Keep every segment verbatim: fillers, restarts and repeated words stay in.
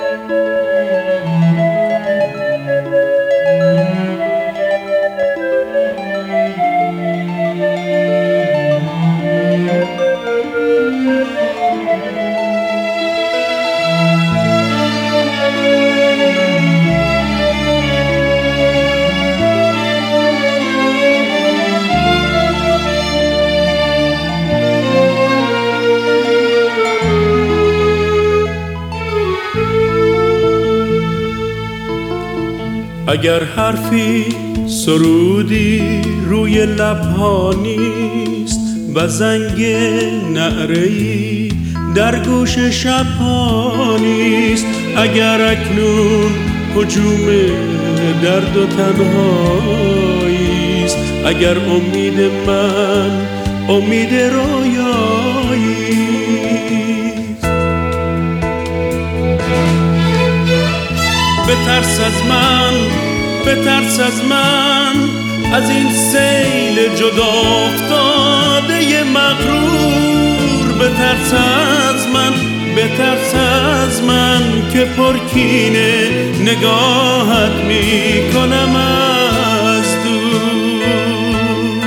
اگر حرفی سرودی روی لبها نیست و زنگ نعره‌ای در گوش شبها نیست، اگر اکنون هجوم درد و تنهاییست، اگر امید من امید رویاییست، بترس از من، بترس از من، از این سیل جدا افتاده مغرور، بترس از من، بترس از من که پرکینه نگاهت میکنم از دور.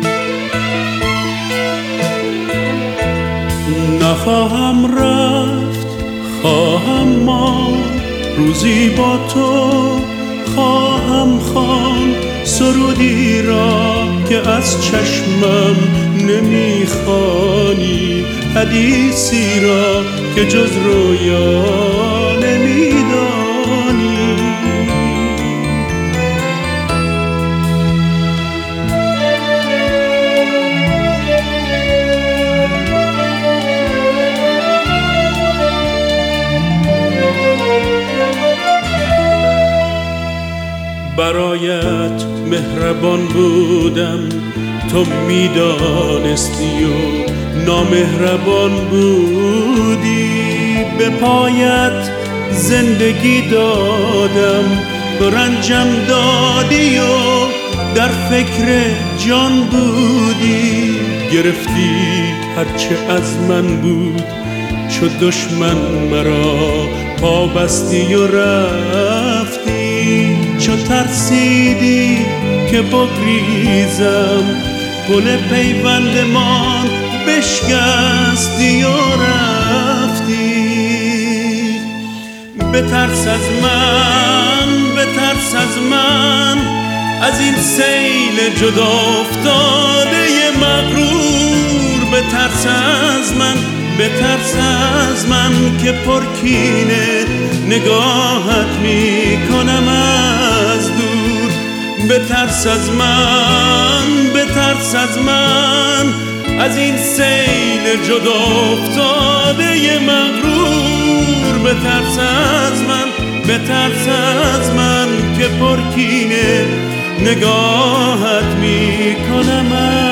نخواهم رفت، خواهم ماند، روزی با تو خواهم خواند سرودی را که از چشمم نمیخوانی، حدیثی را که جز رویا نمیدانی. برایت مهربان بودم، تو میدانستی و نامهربان بودی، به پایت زندگی دادم، رنجم دادی و در فکر جان بودی، گرفتی هرچه از من بود، چو دشمن مرا پا بستی و رفتی، چو ترسیدی که بگریزم گل پیوندمان بشکستی و رفتی. بترس از من، بترس از من، از این سیل جدا افتاده مغرور، بترس از من، بترس از من که پرکینه نگاهت میکنم از دور، بترس از من، بترس از من، از این سیل جدا افتاده مغرور، بترس از من، بترس از من که پرکینه نگاهت میکنم.